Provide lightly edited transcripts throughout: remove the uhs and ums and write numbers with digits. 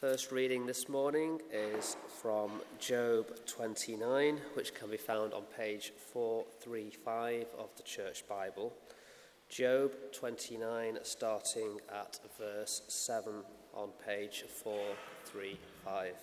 First reading this morning is from Job 29, which can be found on page 435 of the Church Bible. Job 29, starting at verse 7 on page 435.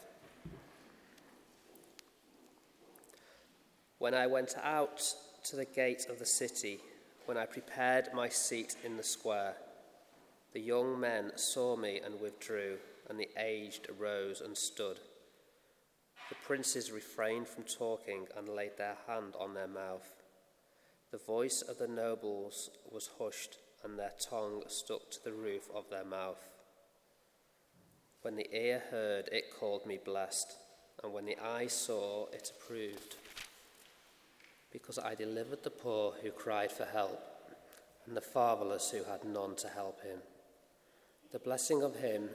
When I went out to the gate of the city, when I prepared my seat in the square, the young men saw me and withdrew, and the aged arose and stood. The princes refrained from talking and laid their hand on their mouth. The voice of the nobles was hushed, and their tongue stuck to the roof of their mouth. When the ear heard, it called me blessed, and when the eye saw, it approved. Because I delivered the poor who cried for help, and the fatherless who had none to help him. The blessing of him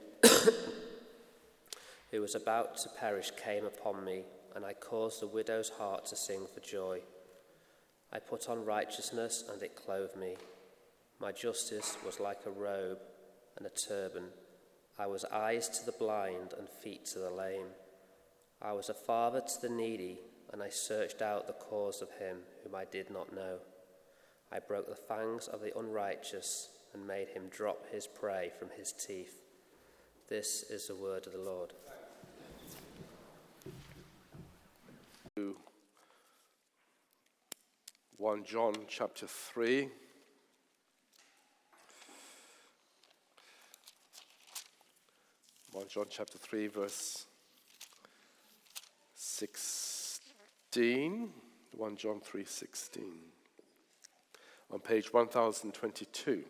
who was about to perish came upon me, and I caused the widow's heart to sing for joy. I put on righteousness, and it clothed me. My justice was like a robe and a turban. I was eyes to the blind and feet to the lame. I was a father to the needy, and I searched out the cause of him whom I did not know. I broke the fangs of the unrighteous and made him drop his prey from his teeth. This is the word of the Lord. 1 John chapter 3. John chapter 3 verse 16. 1 John 3:16. On page 1022.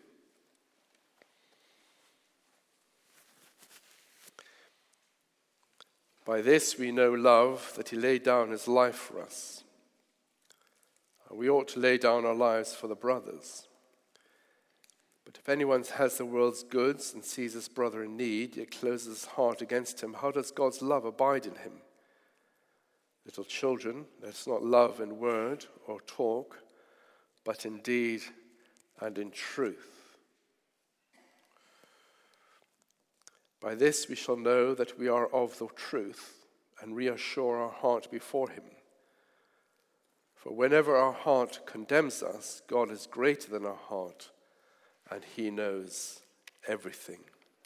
By this we know love, that he laid down his life for us. We ought to lay down our lives for the brothers. But if anyone has the world's goods and sees his brother in need, yet closes his heart against him, how does God's love abide in him? Little children, let us not love in word or talk, but in deed and in truth. By this we shall know that we are of the truth, and reassure our heart before him. For whenever our heart condemns us, God is greater than our heart, and he knows everything.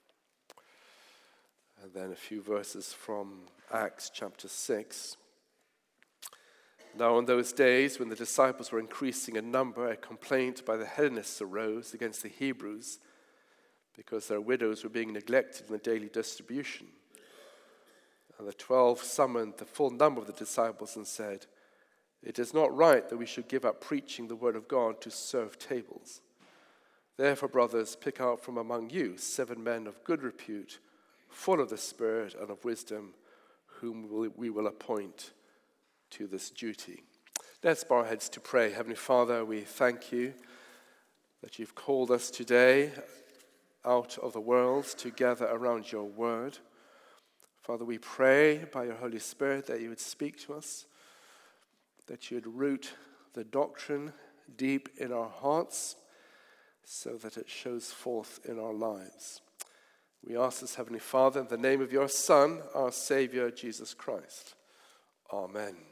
And then a few verses from Acts chapter 6. Now in those days, when the disciples were increasing in number, a complaint by the Hellenists arose against the Hebrews, because their widows were being neglected in the daily distribution. And the 12 summoned the full number of the disciples and said, "It is not right that we should give up preaching the word of God to serve tables. Therefore, brothers, pick out from among you 7 men of good repute, full of the Spirit and of wisdom, whom we will appoint to this duty." Let's bow our heads to pray. Heavenly Father, we thank you that you've called us today out of the world to gather around your word. Father, we pray by your Holy Spirit that you would speak to us, that you would root the doctrine deep in our hearts so that it shows forth in our lives. We ask this, Heavenly Father, in the name of your Son, our Savior, Jesus Christ. Amen.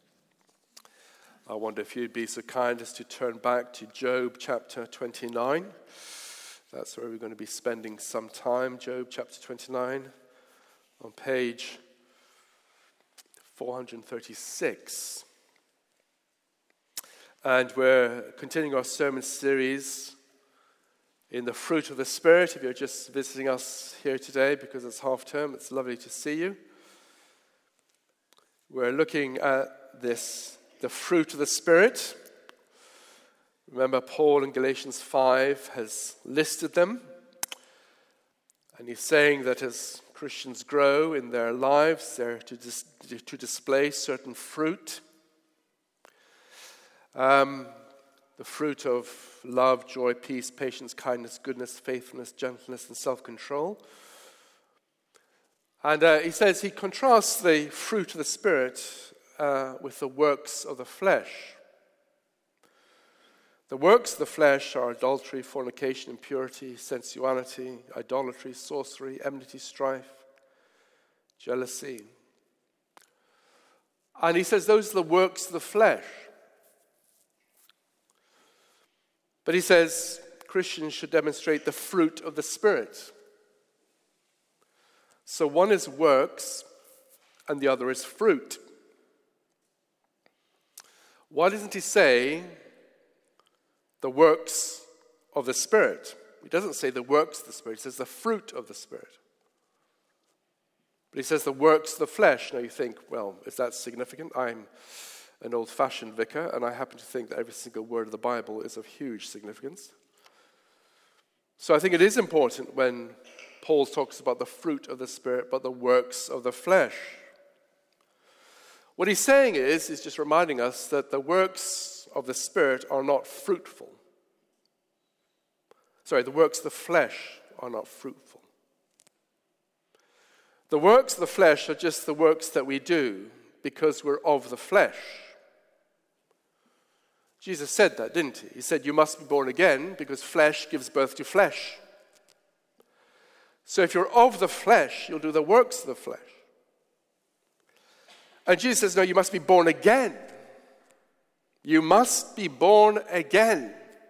I wonder if you'd be so kind as to turn back to Job chapter 29. That's where we're going to be spending some time. Job chapter 29 on page 436. And we're continuing our sermon series in the fruit of the Spirit. If you're just visiting us here today because it's half term, it's lovely to see you. We're looking at this, the fruit of the Spirit. Remember, Paul in Galatians 5 has listed them. And he's saying that as Christians grow in their lives, they're to display certain fruit. The fruit of love, joy, peace, patience, kindness, goodness, faithfulness, gentleness, and self-control. And he says he contrasts the fruit of the Spirit with the works of the flesh. The works of the flesh are adultery, fornication, impurity, sensuality, idolatry, sorcery, enmity, strife, jealousy. And he says those are the works of the flesh. But he says Christians should demonstrate the fruit of the Spirit. So one is works and the other is fruit. Why doesn't he say the works of the Spirit? He doesn't say the works of the Spirit. He says the fruit of the Spirit. But he says the works of the flesh. Now you think, well, is that significant? I'm an old-fashioned vicar, and I happen to think that every single word of the Bible is of huge significance. So I think it is important when Paul talks about the fruit of the Spirit, but the works of the flesh. What he's saying is, he's just reminding us that the works of the Spirit are not fruitful. Sorry, the works of the flesh are not fruitful. The works of the flesh are just the works that we do because we're of the flesh. Jesus said that, didn't he? He said, you must be born again because flesh gives birth to flesh. So if you're of the flesh, you'll do the works of the flesh. And Jesus says, no, you must be born again. You must be born again.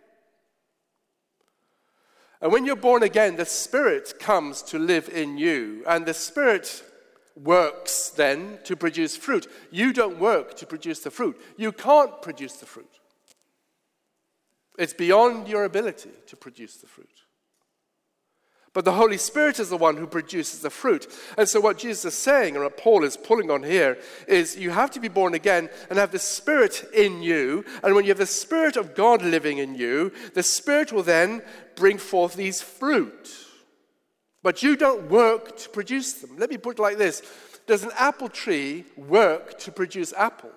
And when you're born again, the Spirit comes to live in you. And the Spirit works then to produce fruit. You don't work to produce the fruit. You can't produce the fruit. It's beyond your ability to produce the fruit. But the Holy Spirit is the one who produces the fruit. And so what Jesus is saying, and what Paul is pulling on here, is you have to be born again and have the Spirit in you. And when you have the Spirit of God living in you, the Spirit will then bring forth these fruit. But you don't work to produce them. Let me put it like this. Does an apple tree work to produce apples?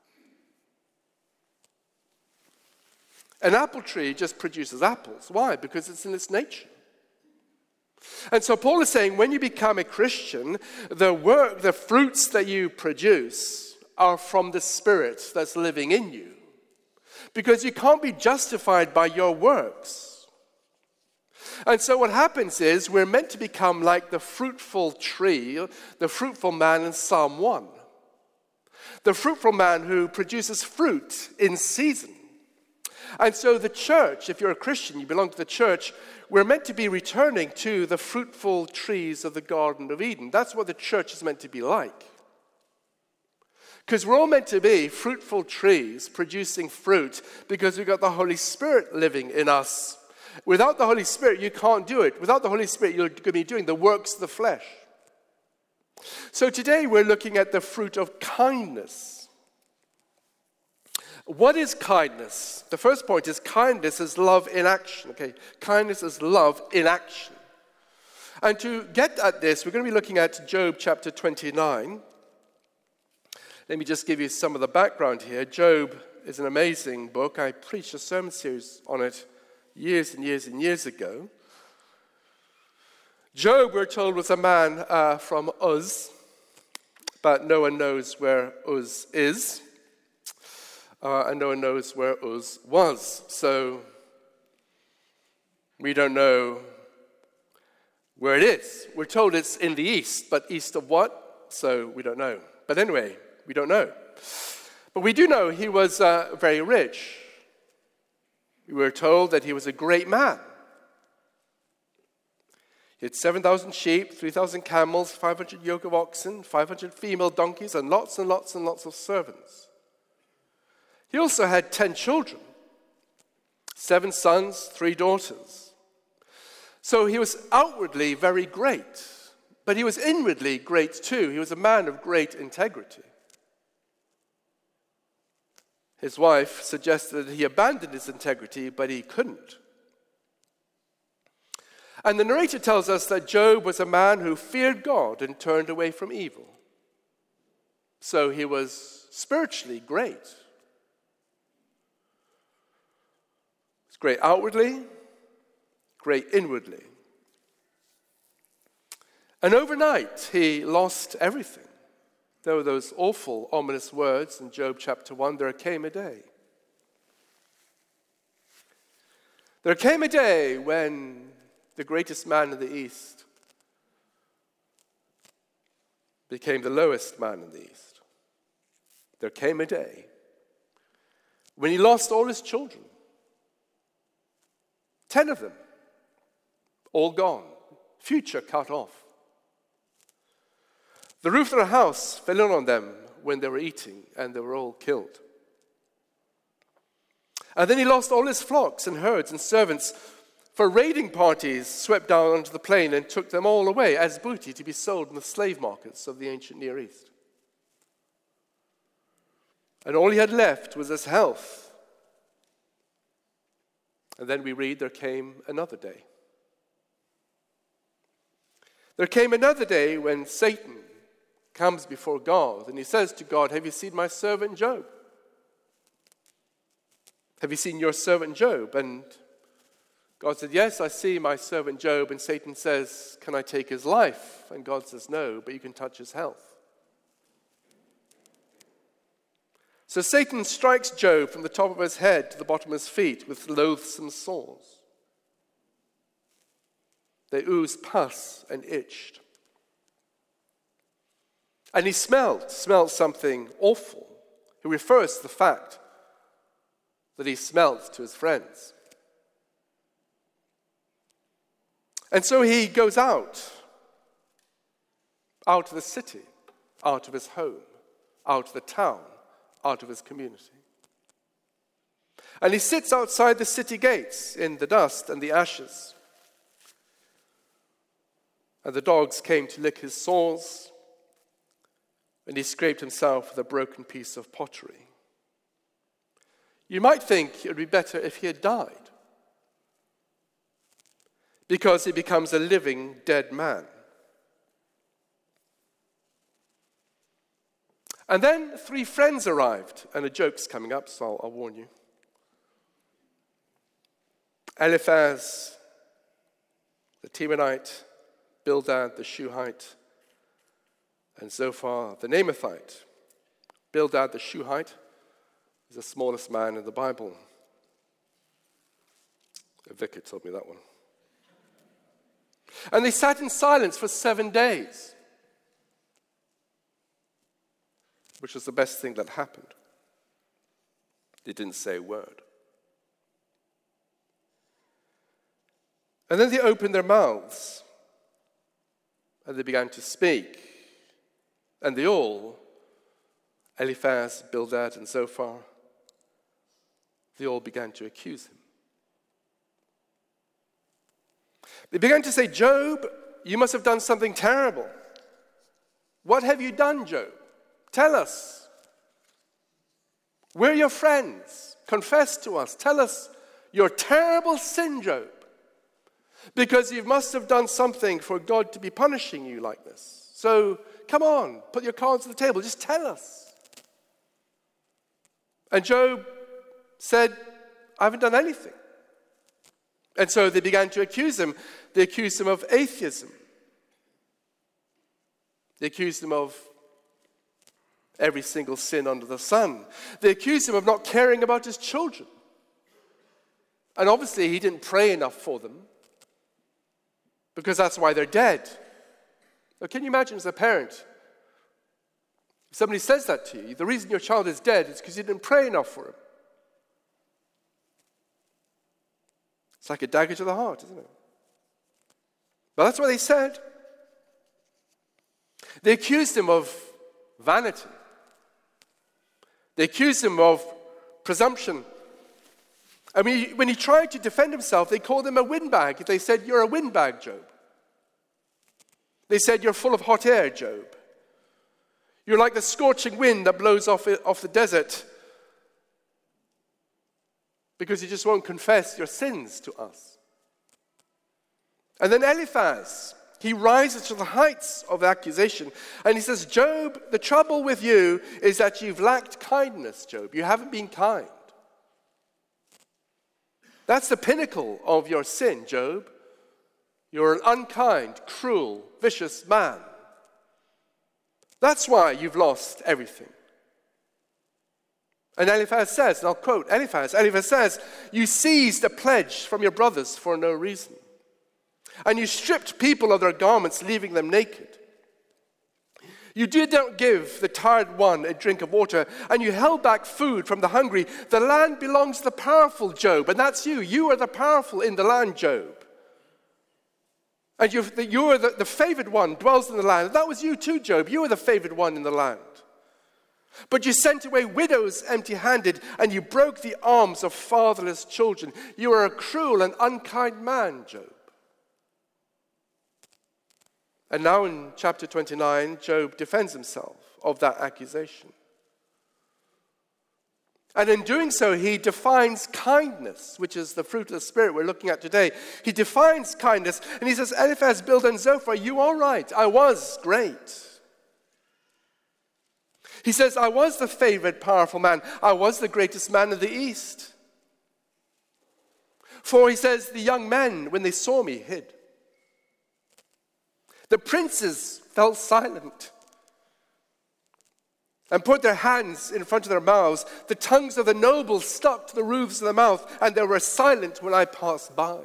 An apple tree just produces apples. Why? Because it's in its nature. And so Paul is saying when you become a Christian, the fruits that you produce are from the Spirit that's living in you. Because you can't be justified by your works. And so what happens is we're meant to become like the fruitful tree, the fruitful man in Psalm 1. The fruitful man who produces fruit in season. And so the church, if you're a Christian, you belong to the church, we're meant to be returning to the fruitful trees of the Garden of Eden. That's what the church is meant to be like. Because we're all meant to be fruitful trees producing fruit because we've got the Holy Spirit living in us. Without the Holy Spirit, you can't do it. Without the Holy Spirit, you're going to be doing the works of the flesh. So today we're looking at the fruit of kindness. What is kindness? The first point is kindness is love in action. Okay, kindness is love in action. And to get at this, we're going to be looking at Job chapter 29. Let me just give you some of the background here. Job is an amazing book. I preached a sermon series on it years and years and years ago. Job, we're told, was a man from Uz, but no one knows where Uz is. And no one knows where Uz was. So we don't know where it is. We're told it's in the east, but east of what? So we don't know. But anyway, we don't know. But we do know he was very rich. We were told that he was a great man. He had 7,000 sheep, 3,000 camels, 500 yoke of oxen, 500 female donkeys, and lots and lots and lots of servants. He also had 10 children, 7 sons, 3 daughters. So he was outwardly very great, but he was inwardly great too. He was a man of great integrity. His wife suggested that he abandoned his integrity, but he couldn't. And the narrator tells us that Job was a man who feared God and turned away from evil. So he was spiritually great. Great outwardly, great inwardly. And overnight, he lost everything. There were those awful, ominous words in Job chapter 1, there came a day. There came a day when the greatest man in the East became the lowest man in the East. There came a day when he lost all his children. 10 of them, all gone, future cut off. The roof of their house fell in on them when they were eating, and they were all killed. And then he lost all his flocks and herds and servants, for raiding parties swept down onto the plain and took them all away as booty to be sold in the slave markets of the ancient Near East. And all he had left was his health. And then we read, there came another day. There came another day when Satan comes before God and he says to God, have you seen my servant Job? Have you seen your servant Job? And God said, yes, I see my servant Job. And Satan says, can I take his life? And God says, no, but you can touch his health. So Satan strikes Job from the top of his head to the bottom of his feet with loathsome sores. They oozed pus and itched. And he smelled something awful. He refers to the fact that he smelled to his friends. And so he goes out of the city, out of his home, out of the town, out of his community. And he sits outside the city gates in the dust and the ashes. And the dogs came to lick his sores, and he scraped himself with a broken piece of pottery. You might think it would be better if he had died, because he becomes a living dead man. And then 3 friends arrived, and a joke's coming up, so I'll warn you. Eliphaz, the Temanite, Bildad, the Shuhite, and Zophar, the Naamathite. Bildad, the Shuhite, is the smallest man in the Bible. A vicar told me that one. And they sat in silence for 7 days, which was the best thing that happened. They didn't say a word. And then they opened their mouths, and they began to speak. And they all, Eliphaz, Bildad, and Zophar, they all began to accuse him. They began to say, Job, you must have done something terrible. What have you done, Job? Tell us. We're your friends. Confess to us. Tell us your terrible sin, Job. Because you must have done something for God to be punishing you like this. So, come on, put your cards on the table. Just tell us. And Job said, I haven't done anything. And so they began to accuse him. They accused him of atheism. They accused him of every single sin under the sun. They accused him of not caring about his children. And obviously he didn't pray enough for them, because that's why they're dead. Now, can you imagine as a parent, if somebody says that to you, the reason your child is dead is because you didn't pray enough for him. It's like a dagger to the heart, isn't it? But that's what they said. They accused him of vanity. They accused him of presumption. I mean, when he tried to defend himself, they called him a windbag. They said, you're a windbag, Job. They said, you're full of hot air, Job. You're like the scorching wind that blows off the desert, because you just won't confess your sins to us. And then Eliphaz, he rises to the heights of accusation, and he says, Job, the trouble with you is that you've lacked kindness, Job. You haven't been kind. That's the pinnacle of your sin, Job. You're an unkind, cruel, vicious man. That's why you've lost everything. And Eliphaz says, and I'll quote Eliphaz says, you seized a pledge from your brothers for no reason. And you stripped people of their garments, leaving them naked. You did not give the tired one a drink of water, and you held back food from the hungry. The land belongs to the powerful, Job, and that's you. You are the powerful in the land, Job. And you are the favored one, dwells in the land. That was you too, Job. You were the favored one in the land. But you sent away widows empty-handed, and you broke the arms of fatherless children. You are a cruel and unkind man, Job. And now in chapter 29, Job defends himself of that accusation. And in doing so, he defines kindness, which is the fruit of the Spirit we're looking at today. He defines kindness, and he says, Eliphaz, Bildad, and Zophar, you are right. I was great. He says, I was the favored, powerful man. I was the greatest man in the East. For, he says, the young men, when they saw me, hid. The princes fell silent and put their hands in front of their mouths. The tongues of the nobles stuck to the roofs of the mouth, and they were silent when I passed by.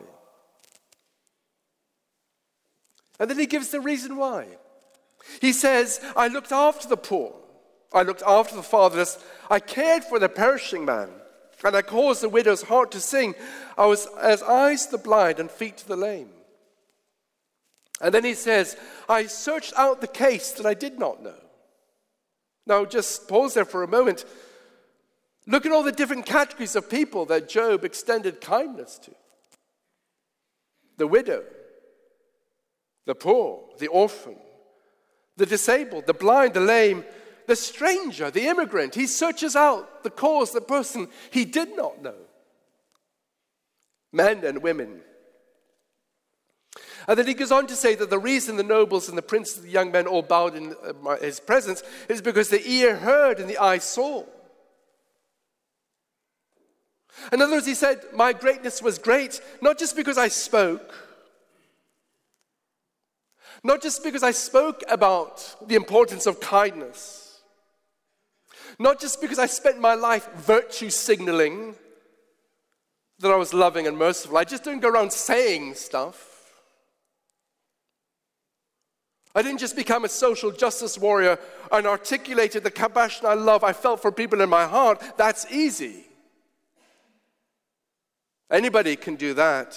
And then he gives the reason why. He says, I looked after the poor. I looked after the fatherless. I cared for the perishing man, and I caused the widow's heart to sing. I was as eyes to the blind and feet to the lame. And then he says, I searched out the case that I did not know. Now, just pause there for a moment. Look at all the different categories of people that Job extended kindness to. The widow, the poor, the orphan, the disabled, the blind, the lame, the stranger, the immigrant. He searches out the cause, the person he did not know. Men and women. And then he goes on to say that the reason the nobles and the princes and the young men all bowed in his presence is because the ear heard and the eye saw. In other words, he said, my greatness was great, not just because I spoke, not just because I spoke about the importance of kindness, not just because I spent my life virtue signaling that I was loving and merciful. I just didn't go around saying stuff. I didn't just become a social justice warrior and articulated the compassion I love I felt for people in my heart. That's easy. Anybody can do that.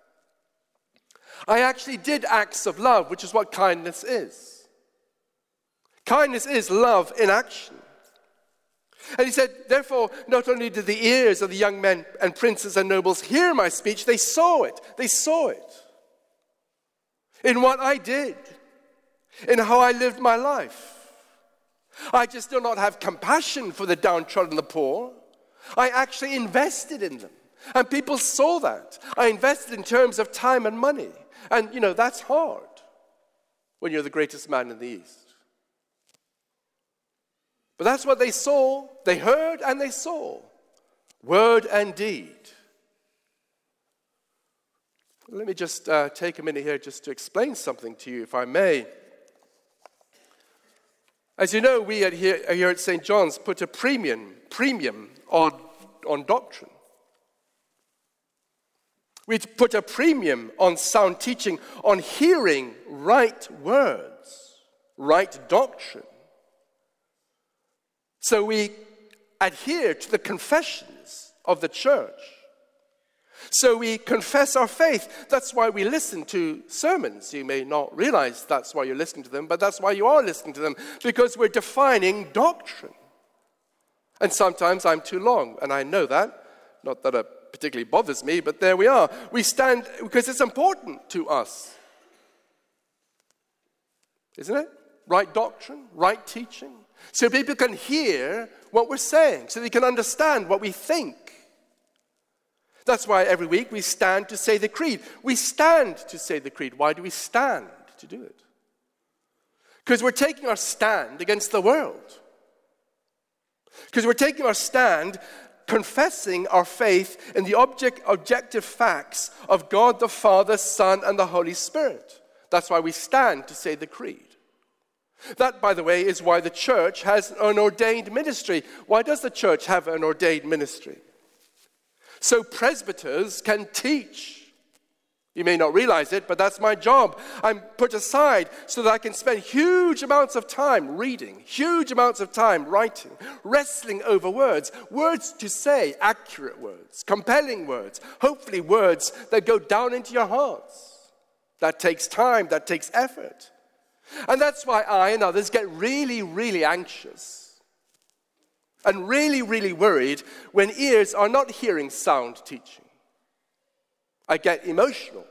I actually did acts of love, which is what kindness is. Kindness is love in action. And he said, therefore, not only did the ears of the young men and princes and nobles hear my speech, they saw it. They saw it. In what I did. In how I lived my life. I just do not have compassion for the downtrodden, the poor. I actually invested in them. And people saw that. I invested in terms of time and money. And, that's hard when you're the greatest man in the East. But that's what they saw, they heard, and they saw. Word and deed. Let me just take a minute here just to explain something to you, if I may. As you know, we here at St. John's put a premium on doctrine. We put a premium on sound teaching, on hearing right words, right doctrine. So we adhere to the confessions of the church. So we confess our faith. That's why we listen to sermons. You may not realize that's why you're listening to them, but that's why you are listening to them, because we're defining doctrine. And sometimes I'm too long, and I know that. Not that it particularly bothers me, but there we are. We stand because it's important to us. Isn't it? Right doctrine, right teaching. So people can hear what we're saying, so they can understand what we think. That's why every week we stand to say the creed. We stand to say the creed. Why do we stand to do it? Because we're taking our stand against the world. Because we're taking our stand confessing our faith in the objective facts of God the Father, Son, and the Holy Spirit. That's why we stand to say the creed. That, by the way, is why the church has an ordained ministry. Why does the church have an ordained ministry? So presbyters can teach. You may not realize it, but that's my job. I'm put aside so that I can spend huge amounts of time reading, huge amounts of time writing, wrestling over words to say, accurate words, compelling words, hopefully words that go down into your hearts. That takes time, that takes effort. And that's why I and others get really, really anxious and really, really worried when ears are not hearing sound teaching. I get emotional.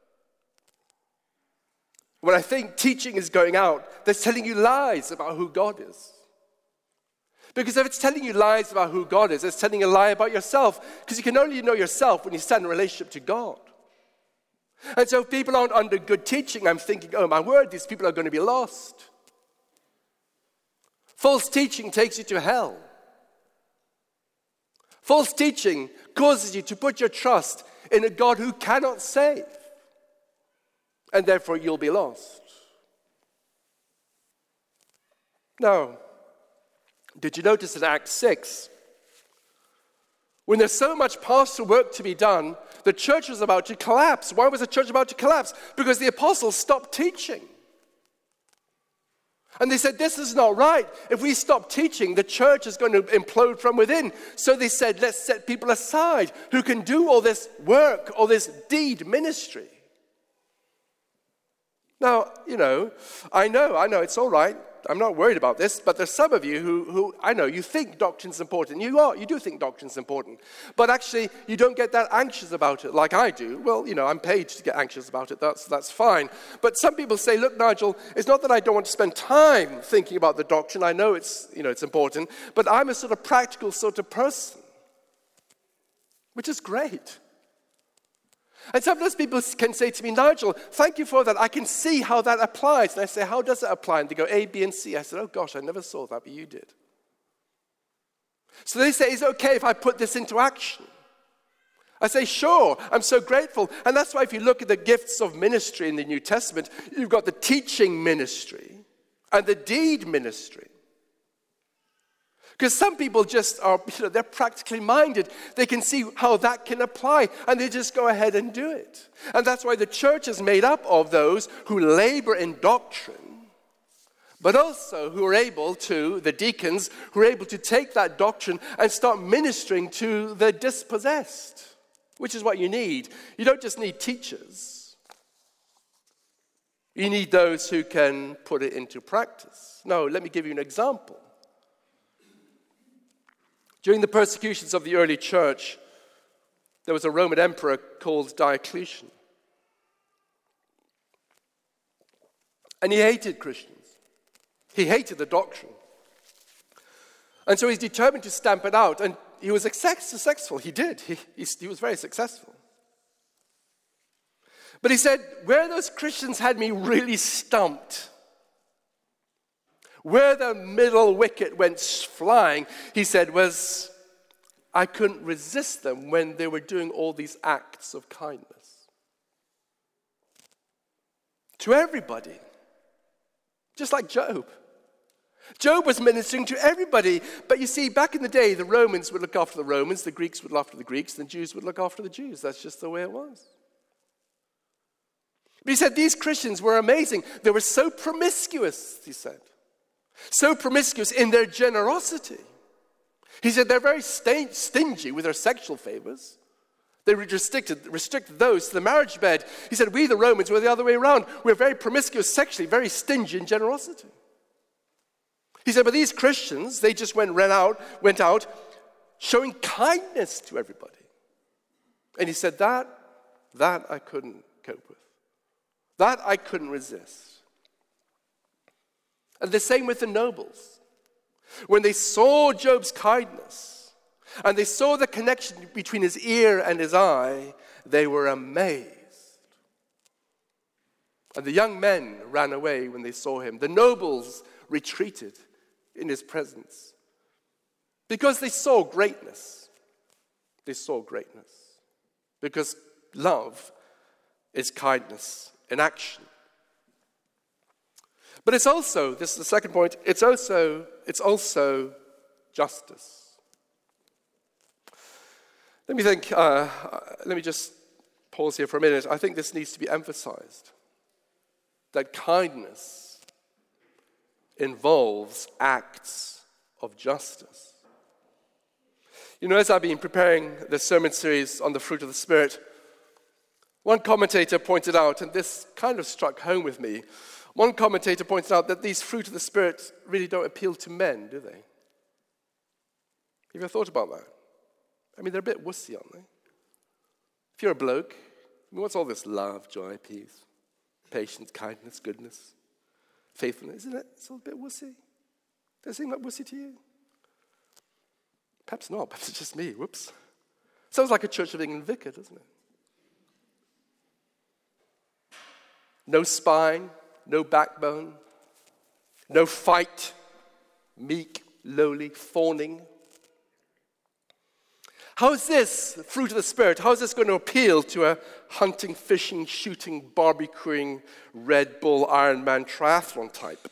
When I think teaching is going out, that's telling you lies about who God is. Because if it's telling you lies about who God is, it's telling a lie about yourself. Because you can only know yourself when you stand in relationship to God. And so if people aren't under good teaching, I'm thinking, oh my word, these people are going to be lost. False teaching takes you to hell. False teaching causes you to put your trust in a God who cannot save. And therefore you'll be lost. Now, did you notice in Acts 6, when there's so much pastoral work to be done, the church was about to collapse. Why was the church about to collapse? Because the apostles stopped teaching. And they said, this is not right. If we stop teaching, the church is going to implode from within. So they said, let's set people aside who can do all this work, all this deed ministry. Now, I know, it's all right. I'm not worried about this, but there's some of you who I know, you think doctrine's important. You do think doctrine's important. But actually, you don't get that anxious about it like I do. Well, I'm paid to get anxious about it. That's fine. But some people say, look, Nigel, it's not that I don't want to spend time thinking about the doctrine. I know it's important. But I'm a sort of practical sort of person, which is great. And sometimes people can say to me, Nigel, thank you for that. I can see how that applies. And I say, how does it apply? And they go, A, B, and C. I said, oh gosh, I never saw that, but you did. So they say, is it okay if I put this into action? I say, sure, I'm so grateful. And that's why if you look at the gifts of ministry in the New Testament, you've got the teaching ministry and the deed ministry. Because some people just are, they're practically minded. They can see how that can apply, and they just go ahead and do it. And that's why the church is made up of those who labor in doctrine, but also who are able to, the deacons, who are able to take that doctrine and start ministering to the dispossessed, which is what you need. You don't just need teachers. You need those who can put it into practice. Now, let me give you an example. During the persecutions of the early church, there was a Roman emperor called Diocletian. And he hated Christians. He hated the doctrine. And so he's determined to stamp it out. And he was successful. He did. He was very successful. But he said, where those Christians had me really stumped, where the middle wicket went flying, he said, was I couldn't resist them when they were doing all these acts of kindness. To everybody. Just like Job. Job was ministering to everybody. But you see, back in the day, the Romans would look after the Romans, the Greeks would look after the Greeks, and the Jews would look after the Jews. That's just the way it was. But he said these Christians were amazing. They were so promiscuous, he said. So promiscuous in their generosity. He said they're very stingy with their sexual favors. They restricted those to the marriage bed. He said we, the Romans, were the other way around. We're very promiscuous sexually, very stingy in generosity. He said, but these Christians, they just went out showing kindness to everybody. And he said that I couldn't cope with. That I couldn't resist. And the same with the nobles. When they saw Job's kindness, and they saw the connection between his ear and his eye, they were amazed. And the young men ran away when they saw him. The nobles retreated in his presence because they saw greatness. They saw greatness. Because love is kindness in action. But it's also, this is the second point, it's also justice. Let me just pause here for a minute. I think this needs to be emphasized, that kindness involves acts of justice. You know, as I've been preparing the sermon series on the fruit of the Spirit, one commentator pointed out, and this kind of struck home with me, one commentator pointed out that these fruit of the Spirit really don't appeal to men, do they? Have you ever thought about that? I mean, they're a bit wussy, aren't they? If you're a bloke, I mean, what's all this love, joy, peace, patience, kindness, goodness, faithfulness? Isn't it? It's all a bit wussy. Does it seem like wussy to you? Perhaps not. Perhaps it's just me. Whoops. Sounds like a Church of England vicar, doesn't it? No spine, no backbone, no fight, meek, lowly, fawning. How is this fruit of the Spirit? How is this going to appeal to a hunting, fishing, shooting, barbecuing, Red Bull, Ironman triathlon type?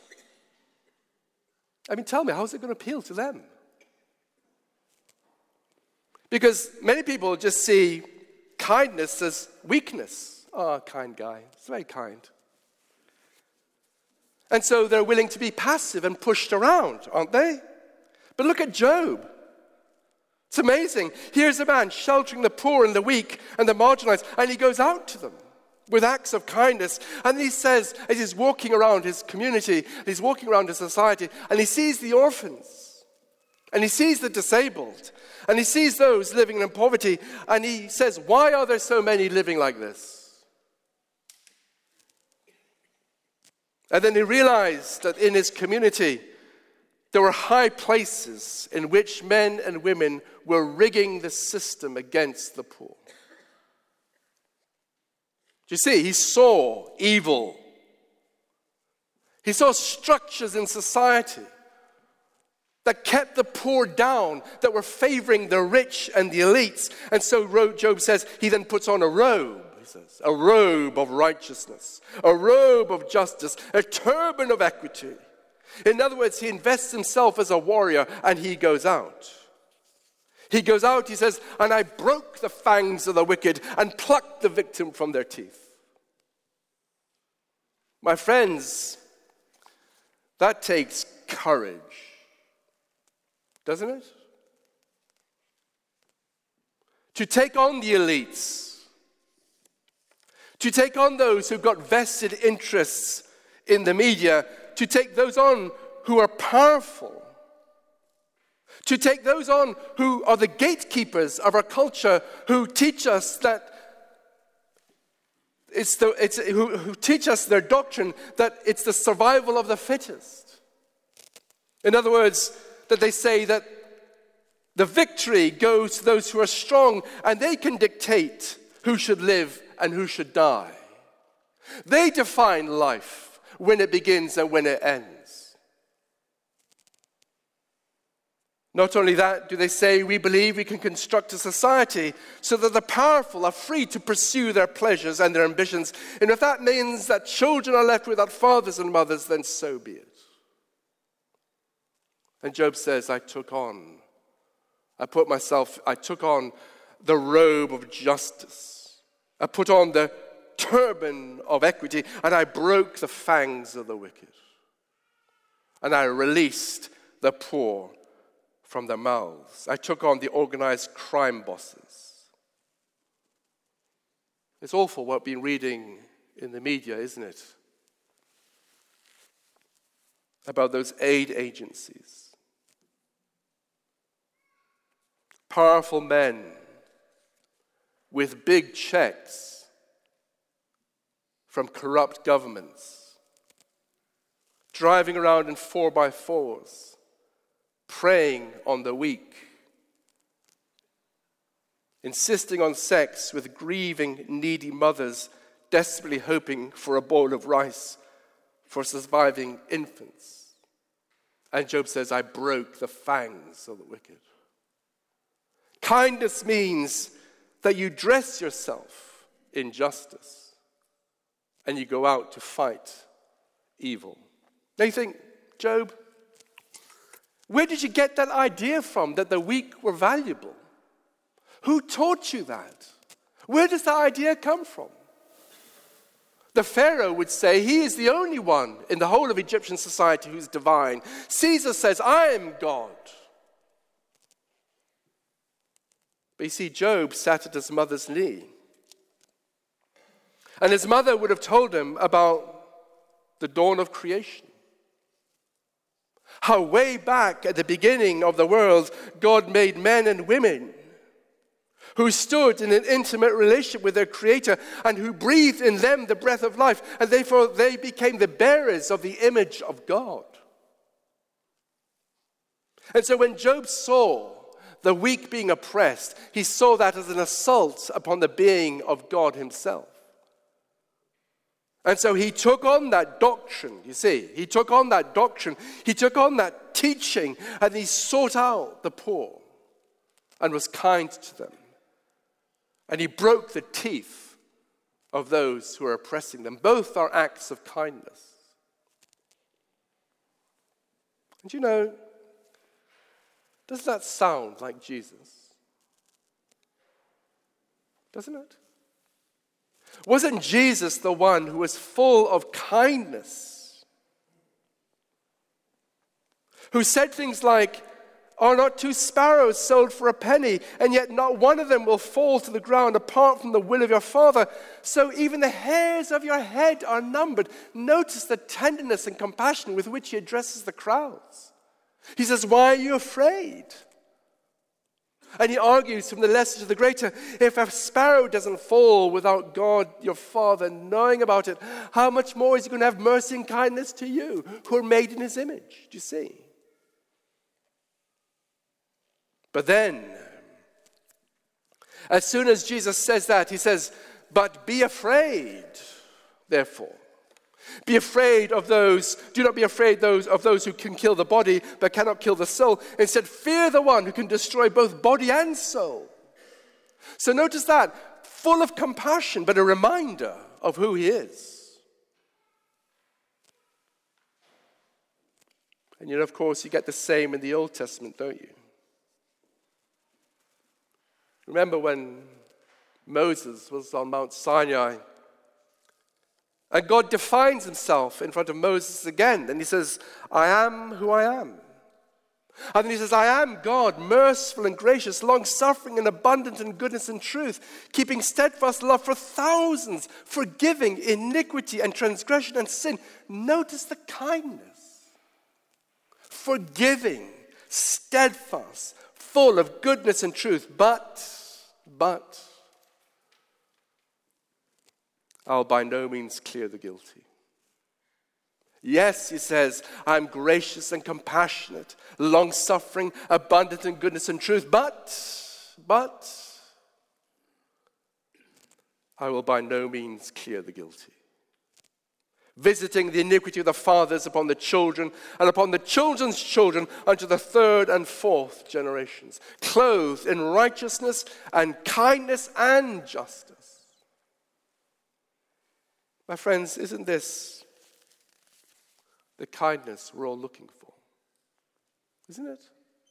I mean, tell me, how is it going to appeal to them? Because many people just see kindness as weakness. Oh, kind guy. It's very kind. And so they're willing to be passive and pushed around, aren't they? But look at Job. It's amazing. Here's a man sheltering the poor and the weak and the marginalized, and he goes out to them with acts of kindness. And he says, as he's walking around his community, he's walking around his society, and he sees the orphans, and he sees the disabled, and he sees those living in poverty, and he says, why are there so many living like this? And then he realized that in his community, there were high places in which men and women were rigging the system against the poor. Do you see? He saw evil. He saw structures in society that kept the poor down, that were favoring the rich and the elites. And so Job says, he then puts on a robe, he says, a robe of righteousness, a robe of justice, a turban of equity. In other words, he invests himself as a warrior and he goes out. He goes out, he says, and I broke the fangs of the wicked and plucked the victim from their teeth. My friends, that takes courage, doesn't it? To take on the elites, to take on those who've got vested interests in the media, to take those on who are powerful, to take those on who are the gatekeepers of our culture, who teach us that who teach us their doctrine that it's the survival of the fittest. In other words, that they say that the victory goes to those who are strong, and they can dictate who should live and who should die. They define life, when it begins and when it ends. Not only that, do they say, we believe we can construct a society so that the powerful are free to pursue their pleasures and their ambitions. And if that means that children are left without fathers and mothers, then so be it. And Job says, I took on the robe of justice. I put on the turban of equity, and I broke the fangs of the wicked. And I released the poor from their mouths. I took on the organized crime bosses. It's awful what we've been reading in the media, isn't it? About those aid agencies. Powerful men with big checks from corrupt governments, driving around in 4x4s, preying on the weak, insisting on sex with grieving, needy mothers, desperately hoping for a bowl of rice for surviving infants. And Job says, I broke the fangs of the wicked. Kindness means that you dress yourself in justice and you go out to fight evil. Now you think, Job, where did you get that idea from, that the weak were valuable? Who taught you that? Where does that idea come from? The Pharaoh would say he is the only one in the whole of Egyptian society who's divine. Caesar says, I am God. But you see, Job sat at his mother's knee. And his mother would have told him about the dawn of creation. How way back at the beginning of the world, God made men and women who stood in an intimate relationship with their Creator and who breathed in them the breath of life, and therefore they became the bearers of the image of God. And so when Job saw the weak being oppressed, he saw that as an assault upon the being of God himself. And so he took on that doctrine, you see. He took on that doctrine. He took on that teaching, and he sought out the poor and was kind to them. And he broke the teeth of those who are oppressing them. Both are acts of kindness. And you know, doesn't that sound like Jesus? Doesn't it? Wasn't Jesus the one who was full of kindness? Who said things like, are not 2 sparrows sold for a penny, and yet not one of them will fall to the ground apart from the will of your Father? So even the hairs of your head are numbered. Notice the tenderness and compassion with which he addresses the crowds. He says, why are you afraid? And he argues from the lesser to the greater. If a sparrow doesn't fall without God, your Father, knowing about it, how much more is he going to have mercy and kindness to you, who are made in his image? Do you see? But then, as soon as Jesus says that, he says, but be afraid, therefore. Be afraid of those, do not be afraid of those who can kill the body, but cannot kill the soul. Instead, fear the one who can destroy both body and soul. So notice that, full of compassion, but a reminder of who he is. And yet, of course, you get the same in the Old Testament, don't you? Remember when Moses was on Mount Sinai, and God defines himself in front of Moses again, and he says, I am who I am. And then he says, I am God, merciful and gracious, long-suffering and abundant in goodness and truth, keeping steadfast love for thousands, forgiving iniquity and transgression and sin. Notice the kindness. Forgiving, steadfast, full of goodness and truth, but I'll by no means clear the guilty. Yes, he says, I'm gracious and compassionate, long-suffering, abundant in goodness and truth, but I will by no means clear the guilty. Visiting the iniquity of the fathers upon the children and upon the children's children unto the 3rd and 4th generations, clothed in righteousness and kindness and justice. My friends, isn't this the kindness we're all looking for? Isn't it?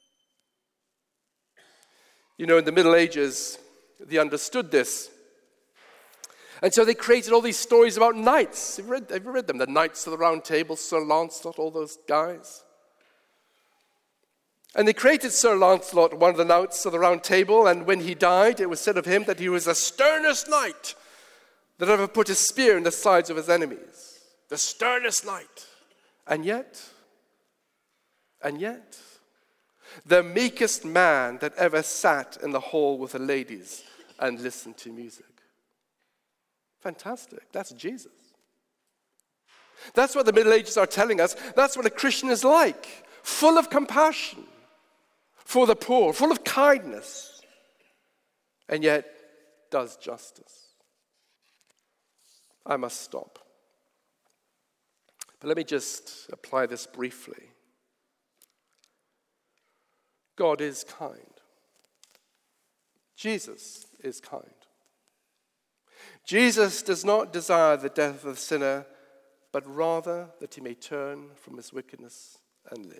You know, in the Middle Ages, they understood this. And so they created all these stories about knights. Have you read them? The Knights of the Round Table, Sir Lancelot, all those guys. And they created Sir Lancelot, one of the Knights of the Round Table, and when he died, it was said of him that he was the sternest knight that ever put a spear in the sides of his enemies. The sternest knight. And yet, the meekest man that ever sat in the hall with the ladies and listened to music. Fantastic. That's Jesus. That's what the Middle Ages are telling us. That's what a Christian is like. Full of compassion for the poor, full of kindness, and yet does justice. I must stop. But let me just apply this briefly. God is kind. Jesus is kind. Jesus does not desire the death of the sinner, but rather that he may turn from his wickedness and live.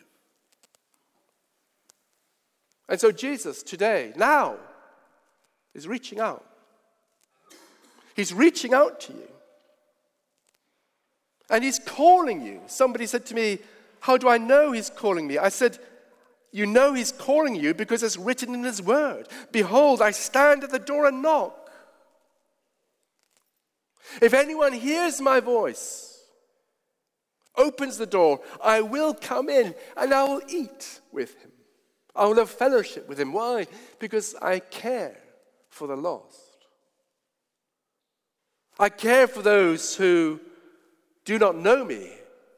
And so Jesus today, now, is reaching out He's reaching out to you. And he's calling you. Somebody said to me, how do I know he's calling me? I said, you know he's calling you because it's written in his word. Behold, I stand at the door and knock. If anyone hears my voice, opens the door, I will come in and I will eat with him. I will have fellowship with him. Why? Because I care for the lost. I care for those who do not know me.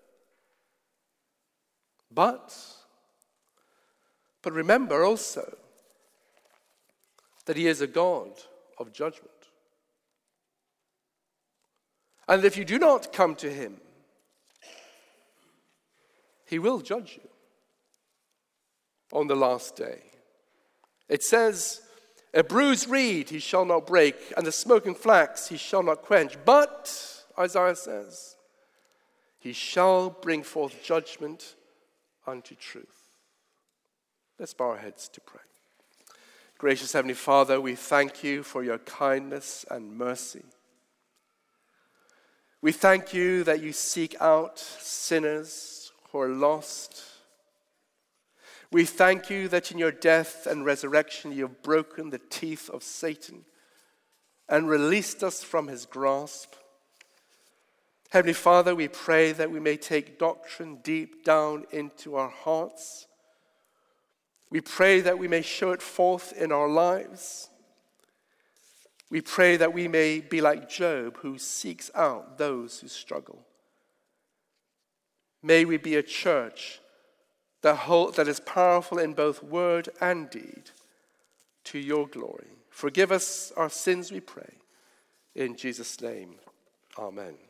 But remember also that he is a God of judgment. And if you do not come to him, he will judge you on the last day. It says, a bruised reed he shall not break, and the smoking flax he shall not quench. But, Isaiah says, he shall bring forth judgment unto truth. Let's bow our heads to pray. Gracious Heavenly Father, we thank you for your kindness and mercy. We thank you that you seek out sinners who are lost. We thank you that in your death and resurrection you have broken the teeth of Satan and released us from his grasp. Heavenly Father, we pray that we may take doctrine deep down into our hearts. We pray that we may show it forth in our lives. We pray that we may be like Job, who seeks out those who struggle. May we be a church that is powerful in both word and deed to your glory. Forgive us our sins, we pray. In Jesus' name, amen.